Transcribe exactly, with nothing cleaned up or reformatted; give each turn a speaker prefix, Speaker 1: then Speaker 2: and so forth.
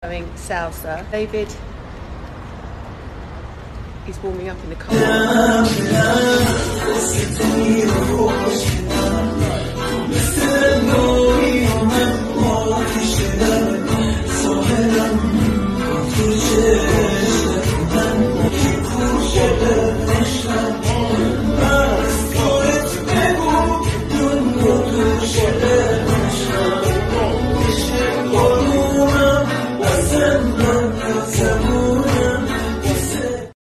Speaker 1: Doing salsa. David is warming up in the car.